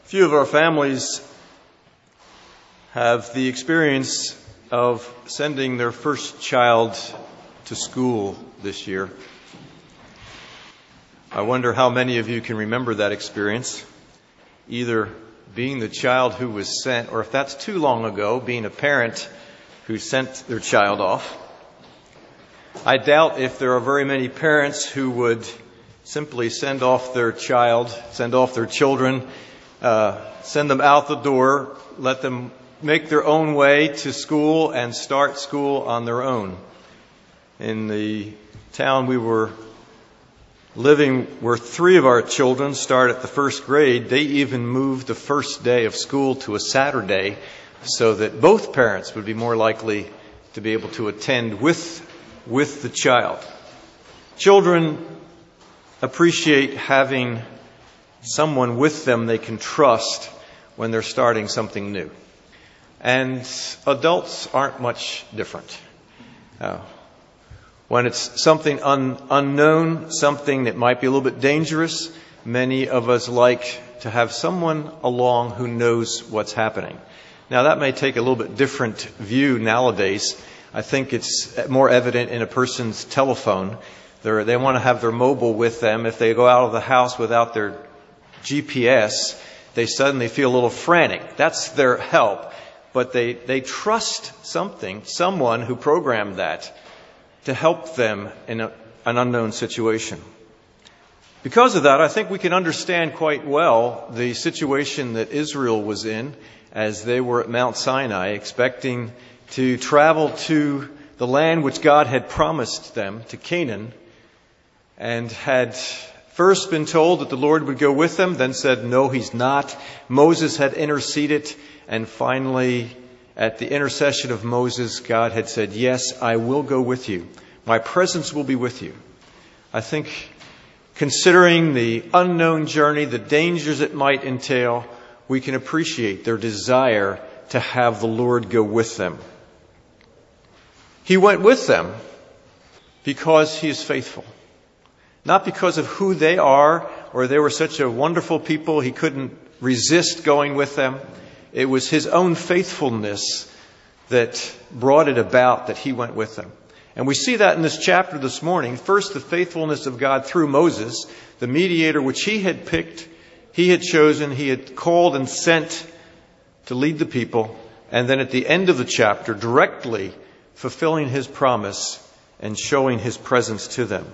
Few of our families have the experience of sending their first child to school this year. I wonder how many of you can remember that experience, either being the child who was sent, or if that's too long ago, being a parent who sent their child off. I doubt if there are very many parents who would simply send off their children, send them out the door, let them make their own way to school and start school on their own. In the town we were living, where 3 of our children start at the first grade, they even moved the first day of school to a Saturday so that both parents would be more likely to be able to attend with the child. Children appreciate having someone with them they can trust when they're starting something new. And adults aren't much different. When it's something unknown, something that might be a little bit dangerous, many of us like to have someone along who knows what's happening. Now, that may take a little bit different view nowadays. I think it's more evident in a person's telephone. They want to have their mobile with them. If they go out of the house without their GPS, they suddenly feel a little frantic. That's their help. But they trust someone who programmed that to help them in an unknown situation. Because of that, I think we can understand quite well the situation that Israel was in as they were at Mount Sinai, expecting to travel to the land which God had promised them, to Canaan, and had first been told that the Lord would go with them, then said, no, He's not. Moses had interceded, and finally, at the intercession of Moses, God had said, yes, I will go with you. My presence will be with you. I think, considering the unknown journey, the dangers it might entail, we can appreciate their desire to have the Lord go with them. He went with them because He is faithful. Not because of who they are, or they were such a wonderful people He couldn't resist going with them. It was His own faithfulness that brought it about that He went with them. And we see that in this chapter this morning. First, the faithfulness of God through Moses, the mediator which He had picked, He had chosen, He had called and sent to lead the people. And then at the end of the chapter, directly fulfilling His promise and showing His presence to them.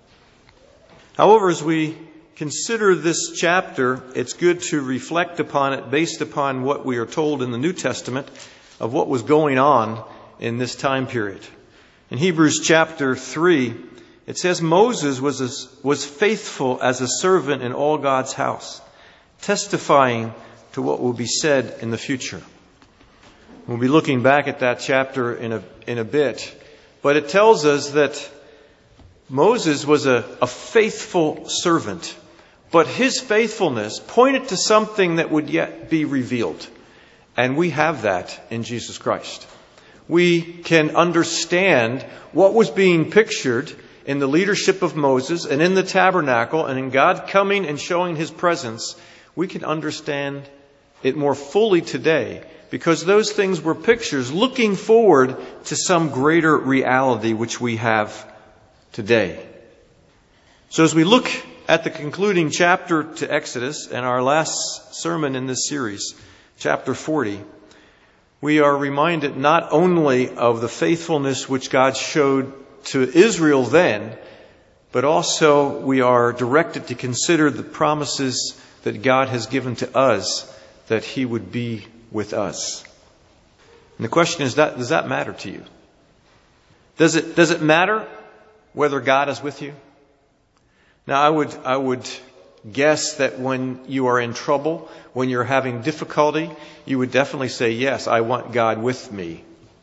However, as we consider this chapter, it's good to reflect upon it based upon what we are told in the New Testament of what was going on in this time period. In Hebrews chapter 3, it says, Moses was faithful as a servant in all God's house, testifying to what will be said in the future. We'll be looking back at that chapter in a bit. But it tells us that Moses was a faithful servant. But his faithfulness pointed to something that would yet be revealed. And we have that in Jesus Christ. We can understand what was being pictured in the leadership of Moses and in the tabernacle and in God coming and showing His presence. We can understand it more fully today because those things were pictures looking forward to some greater reality which we have today. So as we look at the concluding chapter to Exodus and our last sermon in this series, chapter 40, we are reminded not only of the faithfulness which God showed to Israel then, but also we are directed to consider the promises that God has given to us that He would be with us. And the question is, does that matter to you? Does it matter whether God is with you? Now, I would guess that when you are in trouble, when you're having difficulty, you would definitely say, yes, I want God with me.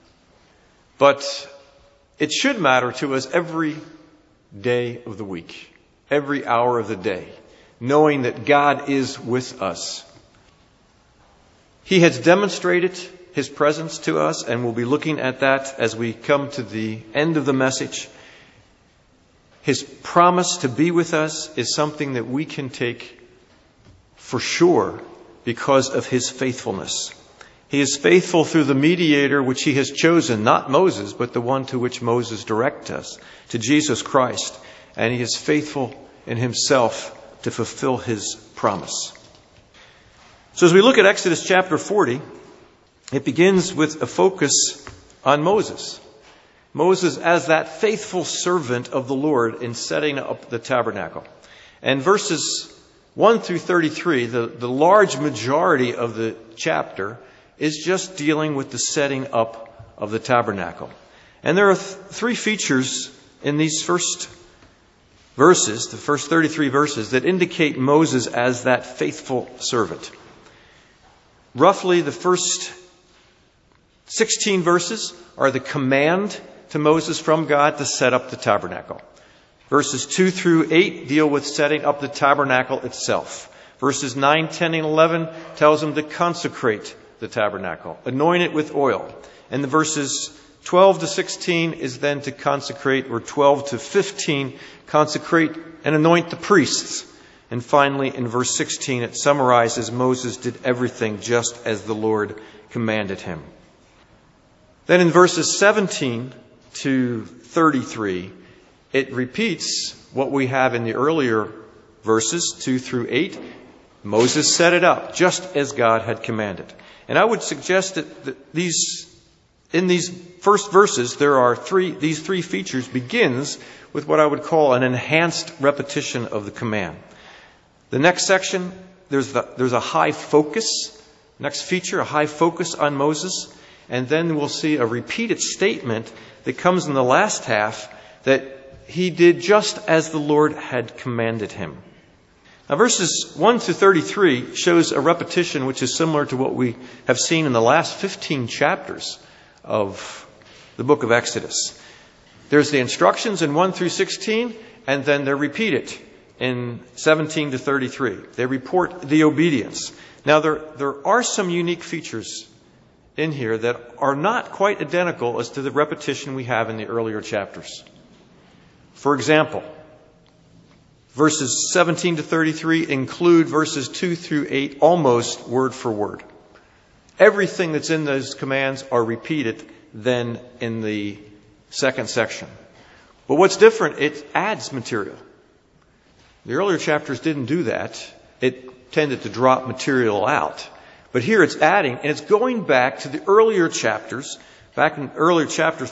But it should matter to us every day of the week, every hour of the day, knowing that God is with us. He has demonstrated His presence to us, and we'll be looking at that as we come to the end of the message. His promise to be with us is something that we can take for sure because of his faithfulness. He is faithful through the mediator which he has chosen, not Moses, but the one to which Moses directs us, to Jesus Christ. And he is faithful in himself to fulfill his promise. So as we look at Exodus chapter 40, it begins with a focus on Moses. Moses as that faithful servant of the Lord in setting up the tabernacle. And verses 1 through 33, the large majority of the chapter, is just dealing with the setting up of the tabernacle. And there are three features in these first verses, the first 33 verses, that indicate Moses as that faithful servant. Roughly the first 16 verses are the command to Moses from God to set up the tabernacle. Verses 2 through 8 deal with setting up the tabernacle itself. Verses 9, 10, and 11 tells him to consecrate the tabernacle, anoint it with oil. And the verses 12 to 16 is then to consecrate, or 12 to 15, consecrate and anoint the priests. And finally, in verse 16, it summarizes Moses did everything just as the Lord commanded him. Then in verses 17 to 33, it repeats what we have in the earlier verses, 2 through 8. Moses set it up just as God had commanded. And I would suggest that in these first verses, these three features begins with what I would call an enhanced repetition of the command. The next section, there's a high focus. Next feature, a high focus on Moses. And then we'll see a repeated statement that comes in the last half that he did just as the Lord had commanded him. Now, verses 1 to 33 shows a repetition which is similar to what we have seen in the last 15 chapters of the book of Exodus. There's the instructions in 1 through 16, and then they're repeated in 17 to 33. They report the obedience. Now, there are some unique features in here that are not quite identical as to the repetition we have in the earlier chapters. For example, verses 17 to 33 include verses 2 through 8 almost word for word. Everything that's in those commands are repeated then in the second section. But what's different, it adds material. The earlier chapters didn't do that. It tended to drop material out. But here it's adding, and it's going back to the earlier chapters, back in earlier chapter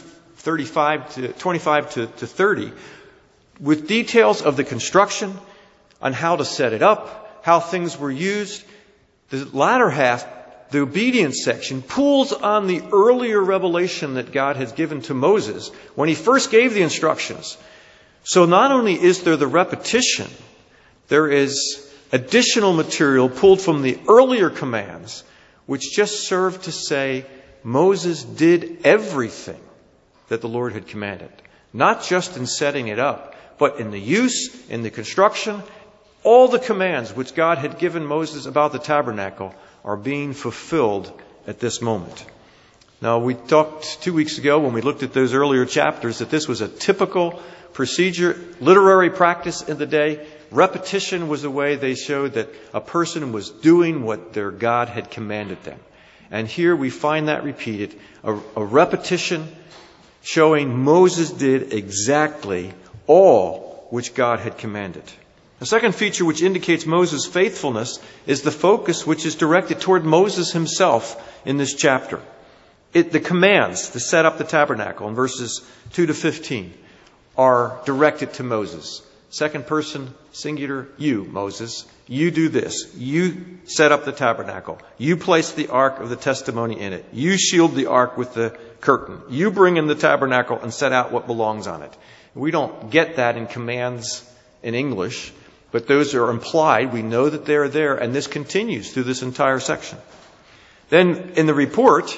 25 to 30, with details of the construction, on how to set it up, how things were used. The latter half, the obedience section, pulls on the earlier revelation that God has given to Moses when he first gave the instructions. So not only is there the repetition, there is additional material pulled from the earlier commands, which just serve to say Moses did everything that the Lord had commanded. Not just in setting it up, but in the use, in the construction. All the commands which God had given Moses about the tabernacle are being fulfilled at this moment. Now, we talked 2 weeks ago when we looked at those earlier chapters that this was a typical procedure, literary practice in the day. Repetition was a way they showed that a person was doing what their God had commanded them. And here we find that repeated, a repetition showing Moses did exactly all which God had commanded. The second feature which indicates Moses' faithfulness is the focus which is directed toward Moses himself in this chapter. The commands to set up the tabernacle in verses 2 to 15 are directed to Moses. Second person, singular, you, Moses. You do this. You set up the tabernacle. You place the ark of the testimony in it. You shield the ark with the curtain. You bring in the tabernacle and set out what belongs on it. We don't get that in commands in English, but those are implied. We know that they're there, and this continues through this entire section. Then in the report,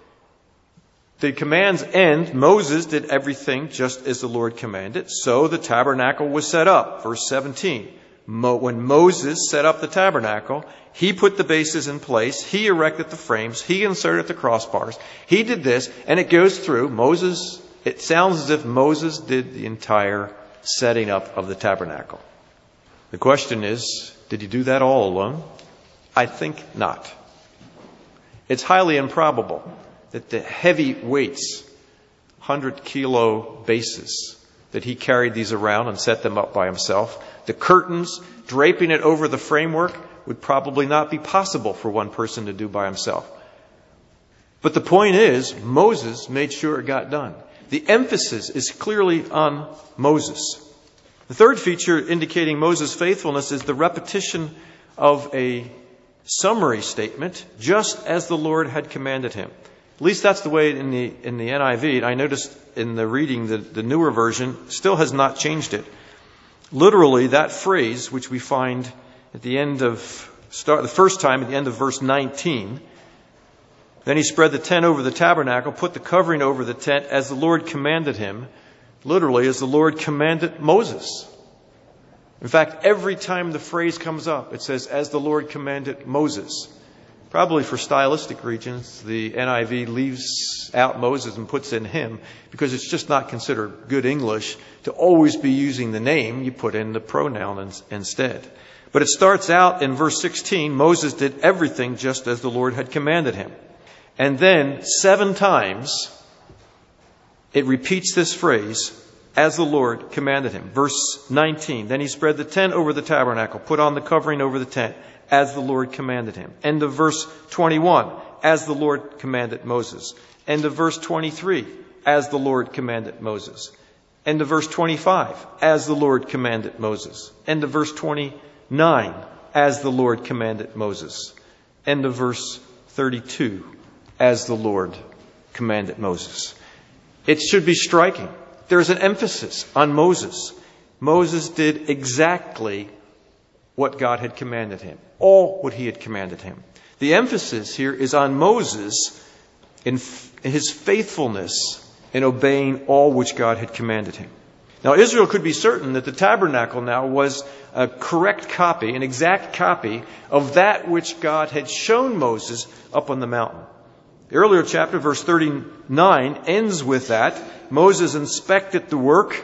the commands end. Moses did everything just as the Lord commanded, so the tabernacle was set up. Verse 17. When Moses set up the tabernacle, he put the bases in place, he erected the frames, he inserted the crossbars, he did this, and it goes through. It sounds as if Moses did the entire setting up of the tabernacle. The question is, did he do that all alone? I think not. It's highly improbable that the heavy weights, 100-kilo bases, that he carried these around and set them up by himself, the curtains, draping it over the framework, would probably not be possible for one person to do by himself. But the point is, Moses made sure it got done. The emphasis is clearly on Moses. The third feature indicating Moses' faithfulness is the repetition of a summary statement, just as the Lord had commanded him. At least that's the way in the NIV. I noticed in the reading, the newer version still has not changed it. Literally, that phrase, which we find at the end of, the first time at the end of verse 19, then he spread the tent over the tabernacle, put the covering over the tent as the Lord commanded him, literally as the Lord commanded Moses. In fact, every time the phrase comes up, it says, as the Lord commanded Moses. Probably for stylistic reasons, the NIV leaves out Moses and puts in him, because it's just not considered good English to always be using the name. You put in the pronoun instead. But it starts out in verse 16, Moses did everything just as the Lord had commanded him. And then 7 times it repeats this phrase, as the Lord commanded him. Verse 19, then he spread the tent over the tabernacle, put on the covering over the tent, as the Lord commanded him. End of verse 21, as the Lord commanded Moses. End of verse 23, as the Lord commanded Moses. End of verse 25, as the Lord commanded Moses. End of verse 29, as the Lord commanded Moses. End of verse 32, as the Lord commanded Moses. It should be striking. There's an emphasis on Moses. Moses did exactly what God had commanded him. All what he had commanded him. The emphasis here is on Moses in his faithfulness in obeying all which God had commanded him. Now, Israel could be certain that the tabernacle now was a correct copy, an exact copy of that which God had shown Moses up on the mountain. The earlier chapter, verse 39, ends with that. Moses inspected the work,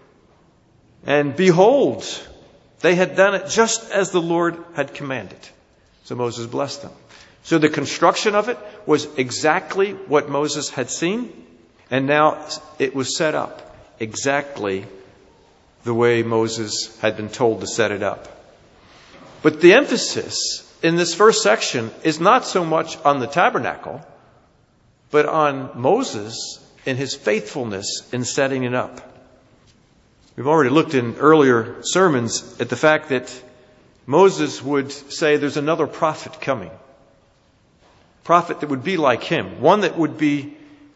and behold, they had done it just as the Lord had commanded. So Moses blessed them. So the construction of it was exactly what Moses had seen, and now it was set up exactly the way Moses had been told to set it up. But the emphasis in this first section is not so much on the tabernacle, but on Moses and his faithfulness in setting it up. We've already looked in earlier sermons at the fact that Moses would say there's another prophet coming. Prophet that would be like him. One that would be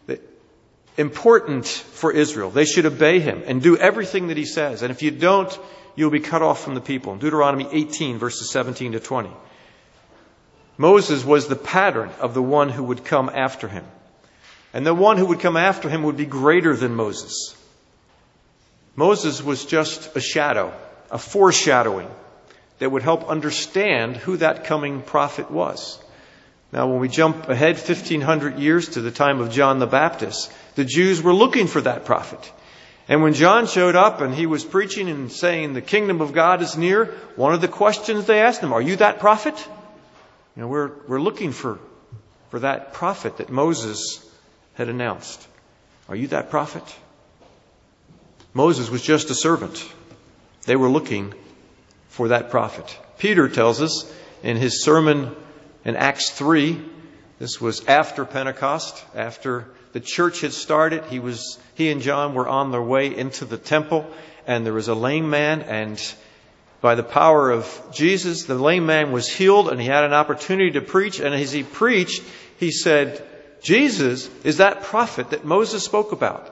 important for Israel. They should obey him and do everything that he says. And if you don't, you'll be cut off from the people. In Deuteronomy 18, verses 17 to 20. Moses was the pattern of the one who would come after him. And the one who would come after him would be greater than Moses. Moses was just a shadow, a foreshadowing that would help understand who that coming prophet was. Now, when we jump ahead 1,500 years to the time of John the Baptist, the Jews were looking for that prophet. And when John showed up and he was preaching and saying the kingdom of God is near, one of the questions they asked him, are you that prophet? You know, we're looking for that prophet that Moses had announced. Are you that prophet? Moses was just a servant. They were looking for that prophet. Peter tells us in his sermon in Acts 3, this was after Pentecost, after the church had started. He and John were on their way into the temple, and there was a lame man, and by the power of Jesus, the lame man was healed, and he had an opportunity to preach. And as he preached, he said, Jesus is that prophet that Moses spoke about.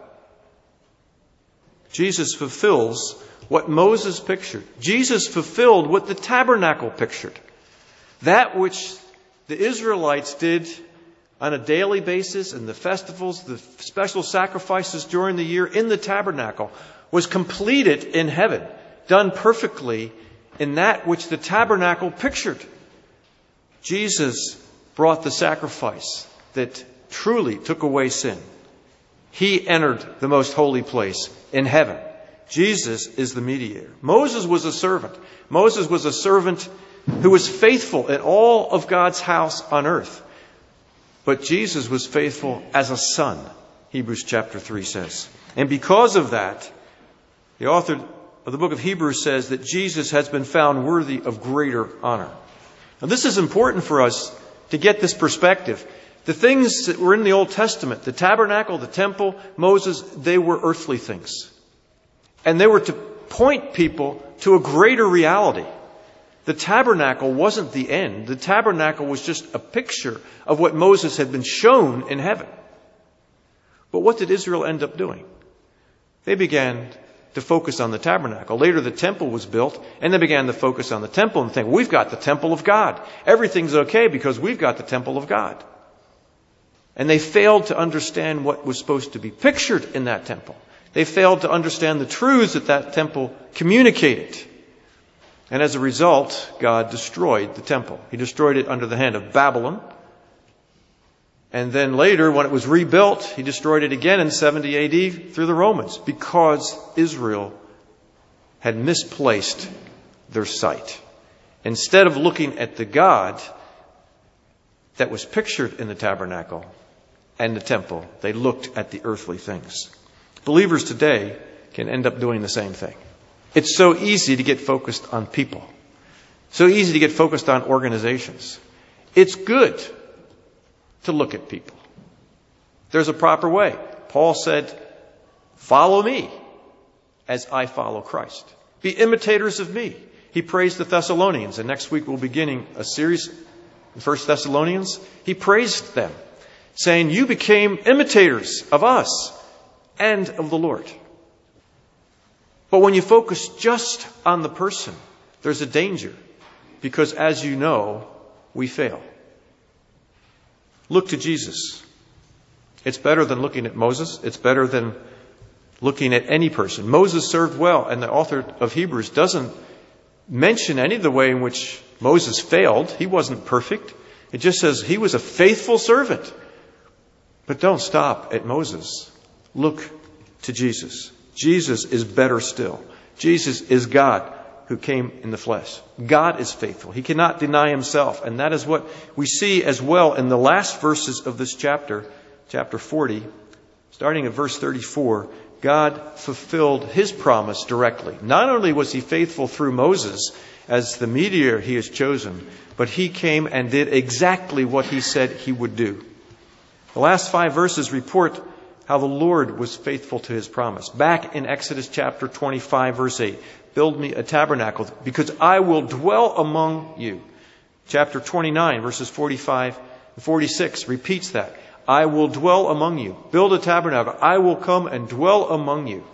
Jesus fulfills what Moses pictured. Jesus fulfilled what the tabernacle pictured. That which the Israelites did on a daily basis in the festivals, the special sacrifices during the year in the tabernacle, was completed in heaven, done perfectly in that which the tabernacle pictured. Jesus brought the sacrifice that truly took away sin. He entered the most holy place in heaven. Jesus is the mediator. Moses was a servant. Moses was a servant who was faithful in all of God's house on earth. But Jesus was faithful as a son, Hebrews chapter 3 says. And because of that, the author of the book of Hebrews says that Jesus has been found worthy of greater honor. Now, this is important for us to get this perspective. The things that were in the Old Testament, the tabernacle, the temple, Moses, they were earthly things. And they were to point people to a greater reality. The tabernacle wasn't the end. The tabernacle was just a picture of what Moses had been shown in heaven. But what did Israel end up doing? They began to focus on the tabernacle. Later the temple was built, and they began to focus on the temple and think, we've got the temple of God. Everything's okay because we've got the temple of God. And they failed to understand what was supposed to be pictured in that temple. They failed to understand the truths that that temple communicated. And as a result, God destroyed the temple. He destroyed it under the hand of Babylon. And then later, when it was rebuilt, he destroyed it again in 70 AD through the Romans because Israel had misplaced their sight. Instead of looking at the God that was pictured in the tabernacle and the temple, they looked at the earthly things. Believers today can end up doing the same thing. It's so easy to get focused on people. So easy to get focused on organizations. It's good to look at people. There's a proper way. Paul said, follow me as I follow Christ. Be imitators of me. He praised the Thessalonians, and next week we'll be beginning a series in 1 Thessalonians. He praised them, saying, you became imitators of us and of the Lord. But when you focus just on the person, there's a danger, because as you know, we fail. Look to Jesus. It's better than looking at Moses. It's better than looking at any person. Moses served well, and the author of Hebrews doesn't mention any of the way in which Moses failed. He wasn't perfect. It just says he was a faithful servant. But don't stop at Moses. Look to Jesus. Jesus is better still. Jesus is God who came in the flesh. God is faithful. He cannot deny himself. And that is what we see as well in the last verses of this chapter, chapter 40. Starting at verse 34, God fulfilled his promise directly. Not only was he faithful through Moses as the mediator he has chosen, but he came and did exactly what he said he would do. The last 5 verses report how the Lord was faithful to his promise. Back in Exodus chapter 25, verse 8, build me a tabernacle because I will dwell among you. Chapter 29, verses 45 and 46 repeats that. I will dwell among you. Build a tabernacle. I will come and dwell among you.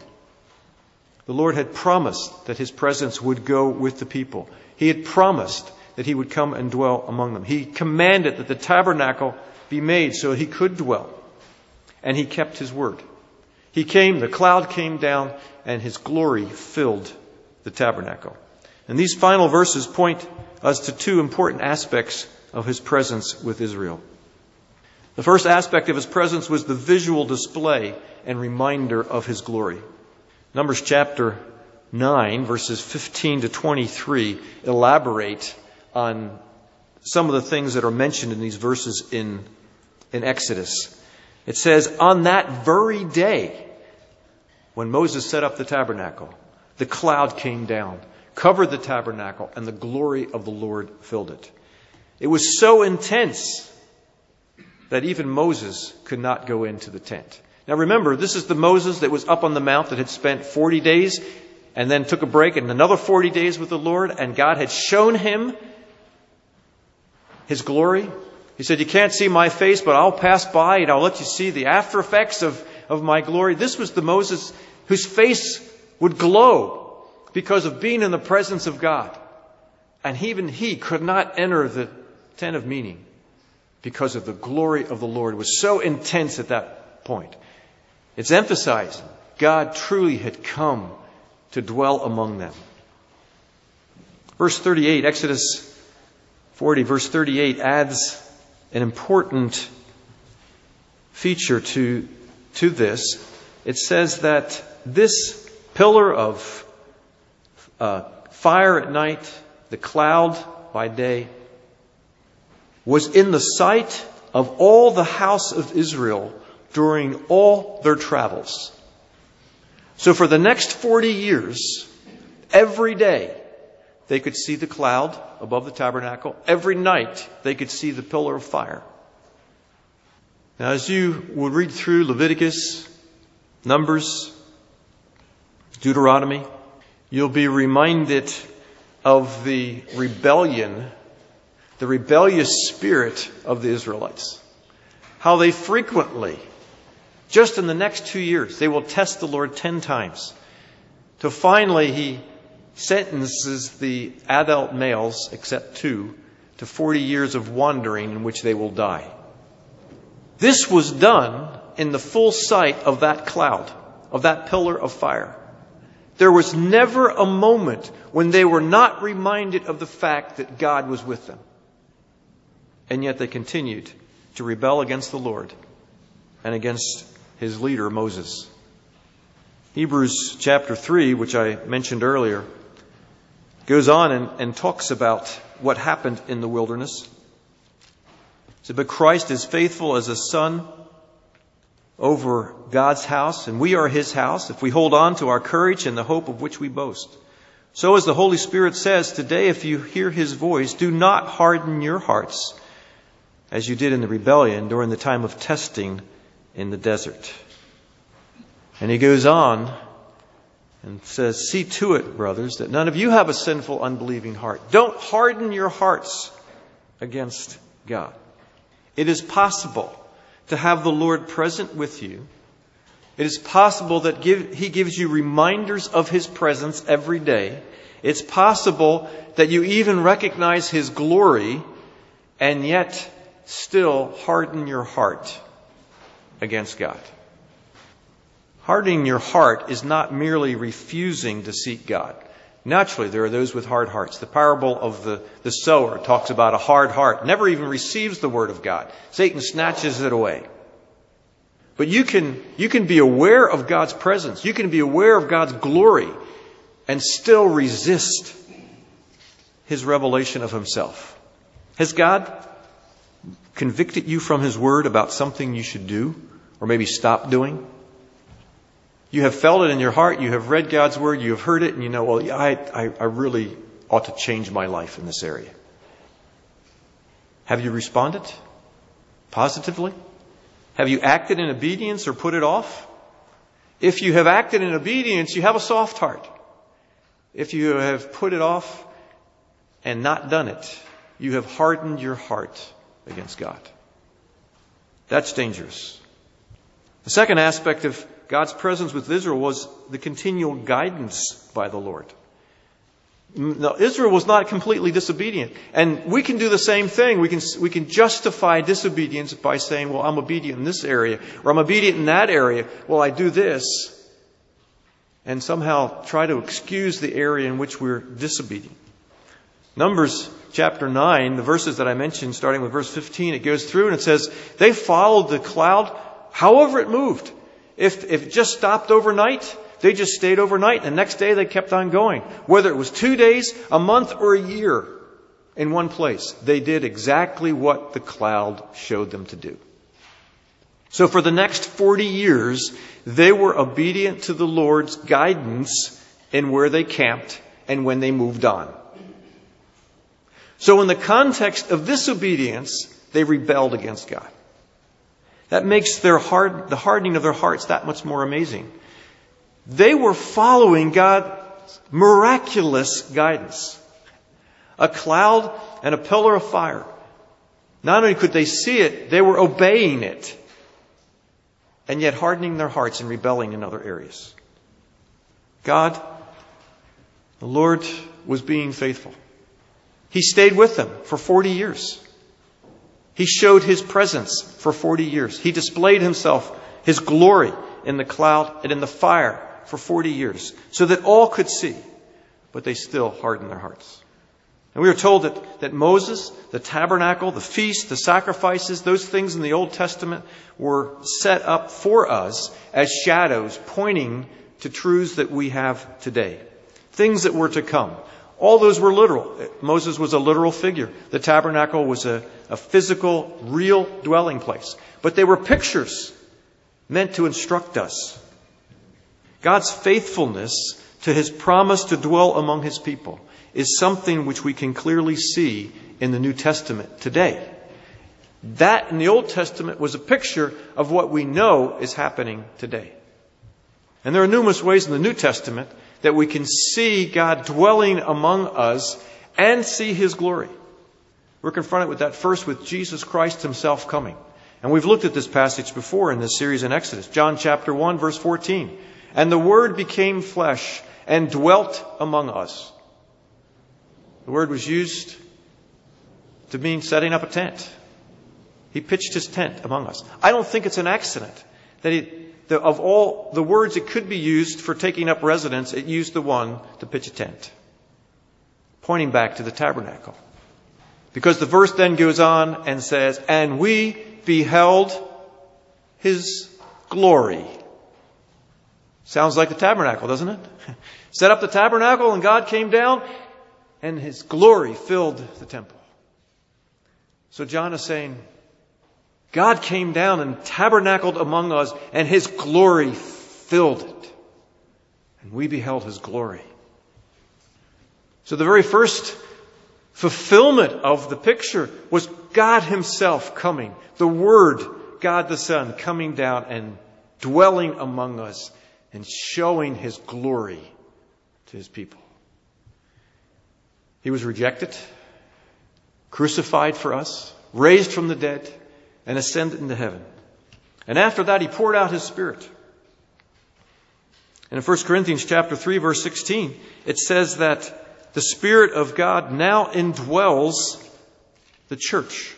The Lord had promised that his presence would go with the people. He had promised that he would come and dwell among them. He commanded that the tabernacle be made so he could dwell. And he kept his word. He came, the cloud came down, and his glory filled the tabernacle. And these final verses point us to 2 important aspects of his presence with Israel. The first aspect of his presence was the visual display and reminder of his glory. Numbers chapter 9, verses 15 to 23 elaborate on some of the things that are mentioned in these verses in Exodus. It says, on that very day, when Moses set up the tabernacle, the cloud came down, covered the tabernacle, and the glory of the Lord filled it. It was so intense that even Moses could not go into the tent. Now remember, this is the Moses that was up on the mount that had spent 40 days and then took a break and another 40 days with the Lord, and God had shown him his glory. He said, you can't see my face, but I'll pass by and I'll let you see the after effects of my glory. This was the Moses whose face would glow because of being in the presence of God. And even he could not enter the tent of meeting because of the glory of the Lord. It was so intense at that point. It's emphasizing God truly had come to dwell among them. Verse 38, Exodus 40, verse 38 adds an important feature to this. It says that this pillar of fire at night, the cloud by day, was in the sight of all the house of Israel during all their travels. So for the next 40 years, every day they could see the cloud above the tabernacle. Every night they could see the pillar of fire. Now, as you will read through Leviticus, Numbers, Deuteronomy, you'll be reminded of the rebellion, the rebellious spirit of the Israelites. How they frequently, just in the next 2 years, they will test the Lord 10 times. Till finally He sentences the adult males, except 2, to 40 years of wandering in which they will die. This was done in the full sight of that cloud, of that pillar of fire. There was never a moment when they were not reminded of the fact that God was with them. And yet they continued to rebel against the Lord and against His leader, Moses. Hebrews chapter 3, which I mentioned earlier, goes on and talks about what happened in the wilderness. So, but Christ is faithful as a son over God's house, and we are His house if we hold on to our courage and the hope of which we boast. So as the Holy Spirit says, today if you hear His voice, do not harden your hearts as you did in the rebellion during the time of testing in the desert. And He goes on and says, see to it, brothers, that none of you have a sinful, unbelieving heart. Don't harden your hearts against God. It is possible to have the Lord present with you. It is possible that He gives you reminders of His presence every day. It's possible that you even recognize His glory and yet still harden your heart against God. Hardening your heart is not merely refusing to seek God. Naturally, there are those with hard hearts. The parable of the sower talks about a hard heart. Never even receives the word of God. Satan snatches it away. But you can be aware of God's presence. You can be aware of God's glory and still resist His revelation of Himself. Has God convicted you from His word about something you should do or maybe stop doing? You have felt it in your heart. You have read God's word. You have heard it. And you know, well, yeah, I really ought to change my life in this area. Have you responded positively? Have you acted in obedience or put it off? If you have acted in obedience, you have a soft heart. If you have put it off and not done it, you have hardened your heart against God. That's dangerous. The second aspect of God's presence with Israel was the continual guidance by the Lord. Now, Israel was not completely disobedient. And we can do the same thing. We can justify disobedience by saying, well, I'm obedient in this area, or I'm obedient in that area. Well, I do this. And somehow try to excuse the area in which we're disobedient. Numbers chapter 9, the verses that I mentioned, starting with verse 15, it goes through and it says, they followed the cloud however it moved. If it just stopped overnight, they just stayed overnight. And the next day they kept on going. Whether it was 2 days, a month, or a year in one place, they did exactly what the cloud showed them to do. So for the next 40 years, they were obedient to the Lord's guidance in where they camped and when they moved on. So in the context of this obedience, they rebelled against God. That makes the hardening of their hearts that much more amazing. They were following God's miraculous guidance. A cloud and a pillar of fire. Not only could they see it, they were obeying it. And yet hardening their hearts and rebelling in other areas. God, the Lord, was being faithful. He stayed with them for 40 years. He showed His presence for 40 years. He displayed Himself, His glory in the cloud and in the fire for 40 years so that all could see, but they still hardened their hearts. And we are told that Moses, the tabernacle, the feast, the sacrifices, those things in the Old Testament were set up for us as shadows pointing to truths that we have today. Things that were to come. All those were literal. Moses was a literal figure. The tabernacle was a physical, real dwelling place. But they were pictures meant to instruct us. God's faithfulness to His promise to dwell among His people is something which we can clearly see in the New Testament today. That in the Old Testament was a picture of what we know is happening today. And there are numerous ways in the New Testament that we can see God dwelling among us and see His glory. We're confronted with that first with Jesus Christ Himself coming. And we've looked at this passage before in this series in Exodus. John chapter 1, verse 14. And the Word became flesh and dwelt among us. The word was used to mean setting up a tent. He pitched His tent among us. I don't think it's an accident that of all the words it could be used for taking up residence, it used the one to pitch a tent, pointing back to the tabernacle. Because the verse then goes on and says, and we beheld His glory. Sounds like the tabernacle, doesn't it? Set up the tabernacle and God came down and His glory filled the temple. So John is saying, God came down and tabernacled among us, and His glory filled it. And we beheld His glory. So the very first fulfillment of the picture was God Himself coming. The Word, God the Son, coming down and dwelling among us and showing His glory to His people. He was rejected, crucified for us, raised from the dead, and ascended into heaven. And after that, He poured out His Spirit. And in 1 Corinthians chapter 3, verse 16, it says that the Spirit of God now indwells the church.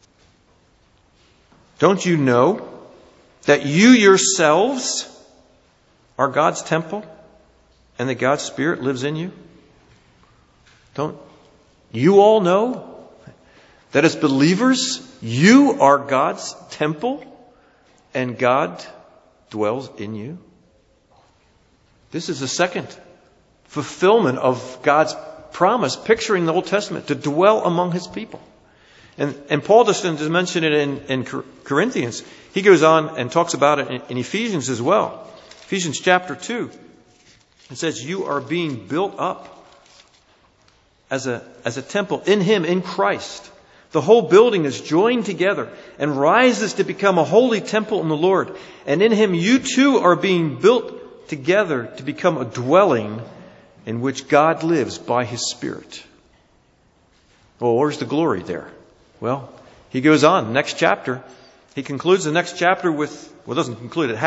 Don't you know that you yourselves are God's temple and that God's Spirit lives in you? Don't you all know that as believers, you are God's temple and God dwells in you? This is the second fulfillment of God's promise, picturing the Old Testament, to dwell among His people. And Paul doesn't just mention it in Corinthians. He goes on and talks about it in Ephesians as well. Ephesians chapter 2. It says, you are being built up as a temple in Him, in Christ. The whole building is joined together and rises to become a holy temple in the Lord. And in Him you too are being built together to become a dwelling in which God lives by His Spirit. Well, where's the glory there? Well, he goes on, next chapter. He concludes the next chapter with, well, doesn't conclude it,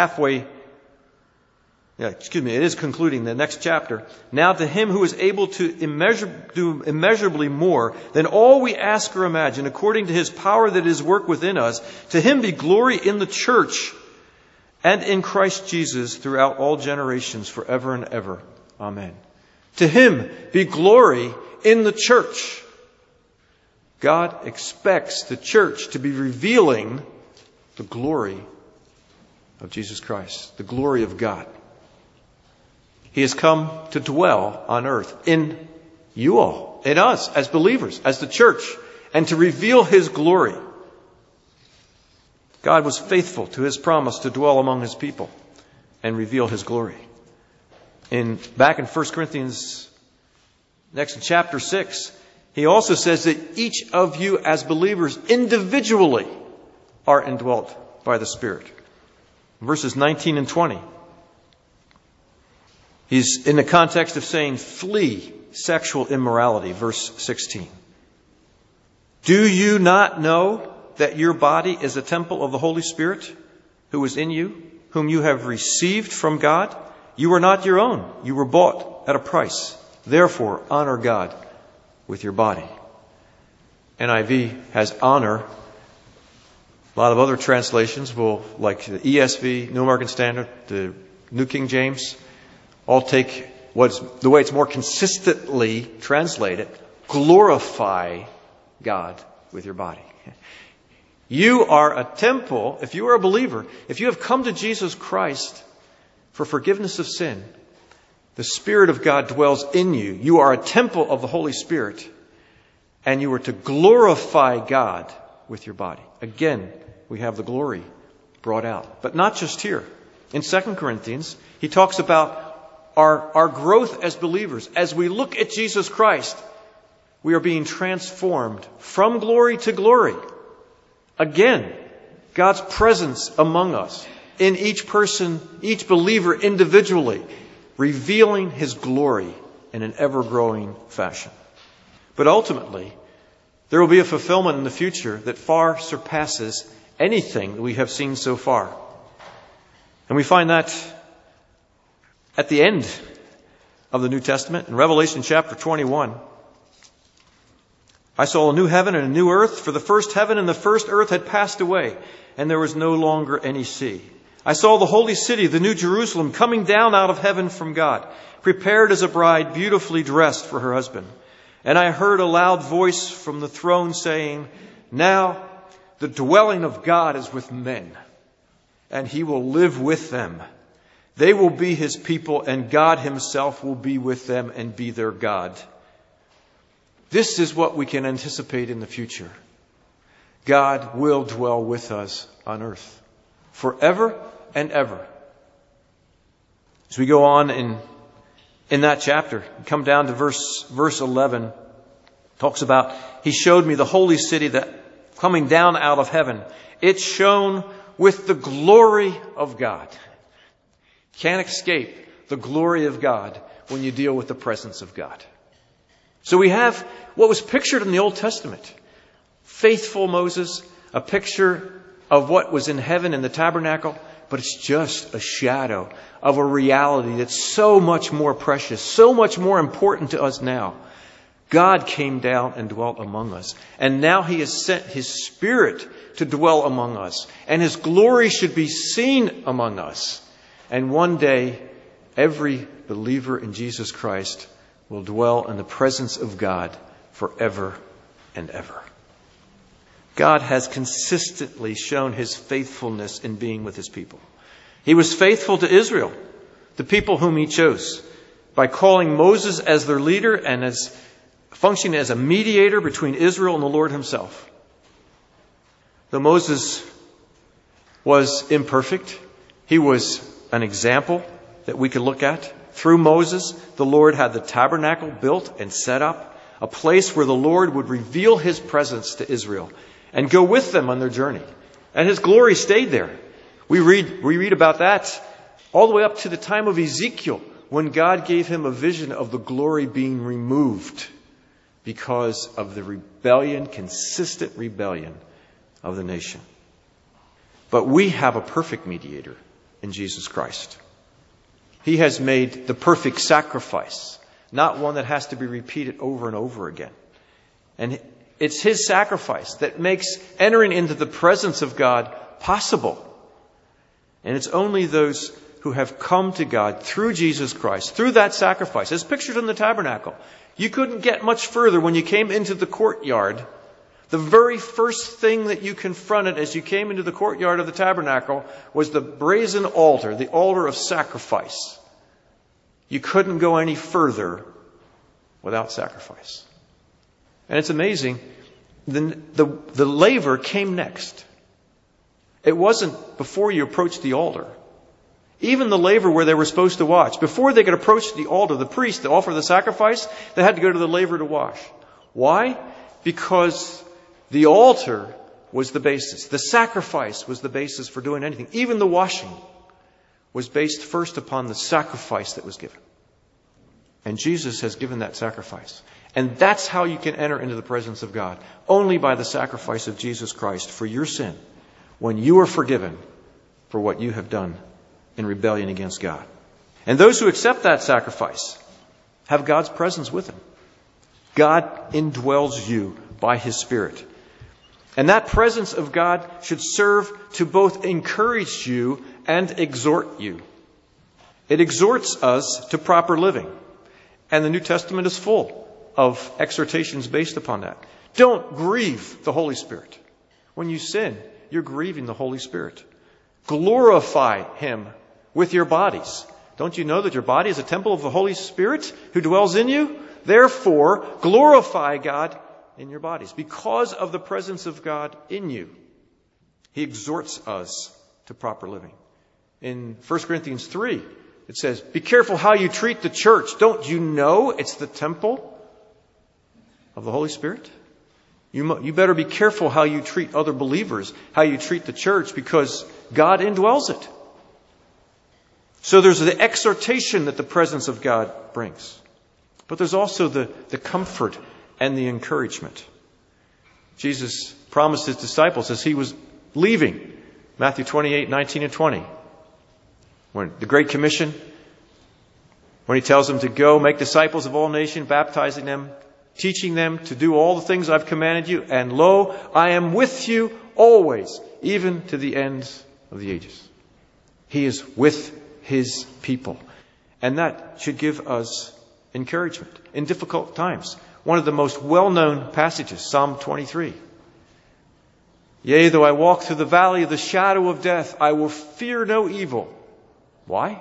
it is concluding the next chapter. Now to Him who is able to do immeasurably more than all we ask or imagine, according to His power that is work within us, to Him be glory in the church and in Christ Jesus throughout all generations, forever and ever. Amen. To Him be glory in the church. God expects the church to be revealing the glory of Jesus Christ, the glory of God. He has come to dwell on earth in you all, in us as believers, as the church, and to reveal His glory. God was faithful to His promise to dwell among His people and reveal His glory. Back in 1 Corinthians, next in chapter 6, he also says that each of you as believers individually are indwelt by the Spirit. Verses 19 and 20. He's in the context of saying, flee sexual immorality, verse 16. Do you not know that your body is a temple of the Holy Spirit who is in you, whom you have received from God? You are not your own. You were bought at a price. Therefore, honor God with your body. NIV has honor. A lot of other translations will, like the ESV, New American Standard, the New King James, all take the way it's more consistently translated, glorify God with your body. You are a temple, if you are a believer, if you have come to Jesus Christ for forgiveness of sin, The Spirit of God dwells in you. You are a temple of the Holy Spirit, and you are to glorify God with your body. Again, we have the glory brought out. But not just here. In 2 Corinthians, he talks about our growth as believers. As we look at Jesus Christ, we are being transformed from glory to glory. Again, God's presence among us, in each person, each believer individually, revealing His glory in an ever-growing fashion. But ultimately, there will be a fulfillment in the future that far surpasses anything that we have seen so far. And we find that at the end of the New Testament, in Revelation chapter 21. I saw a new heaven and a new earth, for the first heaven and the first earth had passed away, and there was no longer any sea. I saw the holy city, the new Jerusalem, coming down out of heaven from God, prepared as a bride beautifully dressed for her husband. And I heard a loud voice from the throne saying, "Now the dwelling of God is with men, and He will live with them. They will be His people, and God Himself will be with them and be their God." This is what we can anticipate in the future. God will dwell with us on earth forever and ever. As we go on in that chapter, come down to verse 11, talks about, He showed me the holy city that coming down out of heaven. It shone with the glory of God. Can't escape the glory of God when you deal with the presence of God. So we have what was pictured in the Old Testament. Faithful Moses, a picture of what was in heaven in the tabernacle, but it's just a shadow of a reality that's so much more precious, so much more important to us now. God came down and dwelt among us. And now He has sent His Spirit to dwell among us. And His glory should be seen among us. And one day, every believer in Jesus Christ will dwell in the presence of God forever and ever. God has consistently shown His faithfulness in being with His people. He was faithful to Israel, the people whom He chose, by calling Moses as their leader and as functioning as a mediator between Israel and the Lord Himself. Though Moses was imperfect, he was an example that we could look at. Through Moses, the Lord had the tabernacle built and set up, a place where the Lord would reveal His presence to Israel and go with them on their journey. And His glory stayed there. We read about that all the way up to the time of Ezekiel, when God gave him a vision of the glory being removed because of the rebellion, consistent rebellion of the nation. But we have a perfect mediator in Jesus Christ. He has made the perfect sacrifice, not one that has to be repeated over and over again. And it's His sacrifice that makes entering into the presence of God possible. And it's only those who have come to God through Jesus Christ, through that sacrifice, as pictured in the tabernacle. You couldn't get much further when you came into the courtyard. The very first thing that you confronted as you came into the courtyard of the tabernacle was the brazen altar, the altar of sacrifice. You couldn't go any further without sacrifice. And it's amazing, the laver came next. It wasn't before you approached the altar. Even the laver where they were supposed to wash, before they could approach the altar, the priest to offer the sacrifice, they had to go to the laver to wash. Why? Because the altar was the basis. The sacrifice was the basis for doing anything. Even the washing was based first upon the sacrifice that was given. And Jesus has given that sacrifice. And that's how you can enter into the presence of God. Only by the sacrifice of Jesus Christ for your sin, when you are forgiven for what you have done in rebellion against God. And those who accept that sacrifice have God's presence with them. God indwells you by His Spirit. And that presence of God should serve to both encourage you and exhort you. It exhorts us to proper living. And the New Testament is full of exhortations based upon that. Don't grieve the Holy Spirit. When you sin, you're grieving the Holy Spirit. Glorify Him with your bodies. Don't you know that your body is a temple of the Holy Spirit who dwells in you? Therefore, glorify God in your bodies because of the presence of God in you. He exhorts us to proper living. In 1 Corinthians 3, it says, be careful how you treat the church. Don't you know it's the temple of the Holy Spirit? You better be careful how you treat other believers, how you treat the church, because God indwells it. So there's the exhortation that the presence of God brings. But there's also the comfort and the encouragement. Jesus promised his disciples as he was leaving, Matthew 28, 19 and 20. When the Great Commission, when he tells them to go make disciples of all nations, baptizing them, teaching them to do all the things I've commanded you, and lo, I am with you always, even to the ends of the ages. He is with his people. And that should give us encouragement in difficult times. One of the most well-known passages, Psalm 23. Yea, though I walk through the valley of the shadow of death, I will fear no evil. Why?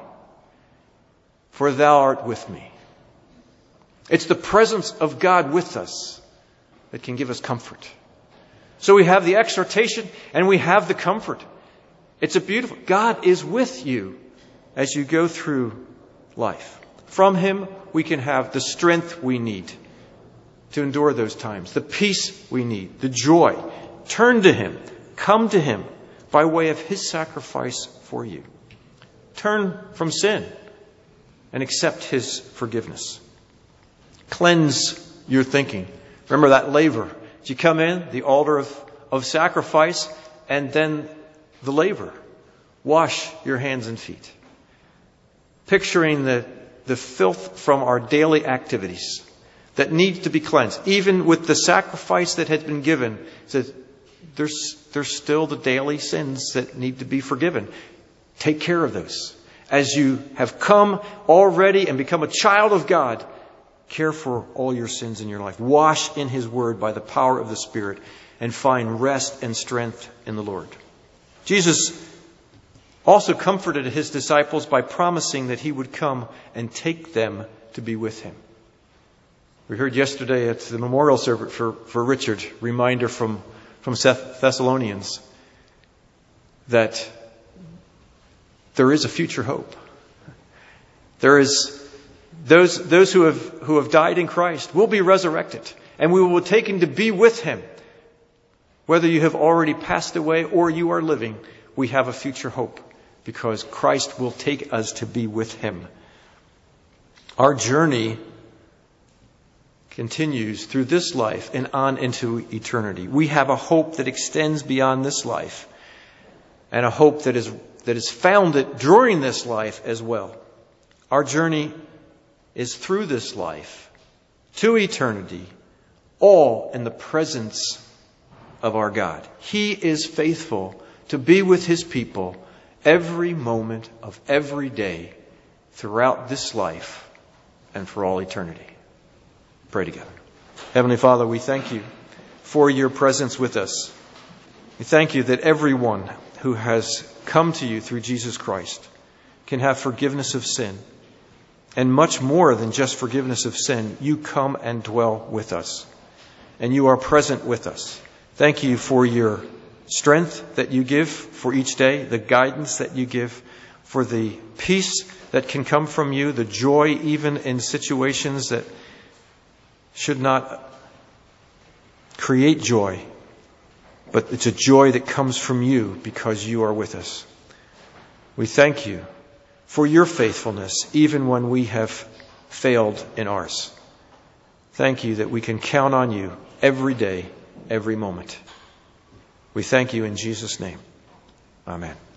For thou art with me. It's the presence of God with us that can give us comfort. So we have the exhortation and we have the comfort. It's a beautiful, God is with you as you go through life. From him, we can have the strength we need to endure those times, the peace we need, the joy. Turn to him, come to him by way of his sacrifice for you. Turn from sin and accept his forgiveness. Cleanse your thinking. Remember that laver. You come in, the altar of sacrifice, and then the laver. Wash your hands and feet. Picturing the filth from our daily activities that need to be cleansed. Even with the sacrifice that had been given, there's still the daily sins that need to be forgiven. Take care of those. As you have come already and become a child of God, care for all your sins in your life. Wash in his word by the power of the Spirit and find rest and strength in the Lord. Jesus also comforted his disciples by promising that he would come and take them to be with him. We heard yesterday at the memorial service for Richard, reminder from Thessalonians, that there is a future hope. There is those who have died in Christ will be resurrected, and we will be taken to be with him. Whether you have already passed away or you are living, we have a future hope because Christ will take us to be with him. Our journey continues through this life and on into eternity. We have a hope that extends beyond this life, and a hope that is founded during this life as well. Our journey is through this life to eternity, all in the presence of our God. He is faithful to be with his people every moment of every day throughout this life and for all eternity. Pray together. Heavenly Father, we thank you for your presence with us. We thank you that everyone who has come to you through Jesus Christ can have forgiveness of sin. And much more than just forgiveness of sin, you come and dwell with us. And you are present with us. Thank you for your strength that you give for each day, the guidance that you give, for the peace that can come from you, the joy even in situations that should not create joy. But it's a joy that comes from you because you are with us. We thank you for your faithfulness, even when we have failed in ours. Thank you that we can count on you every day, every moment. We thank you in Jesus' name. Amen.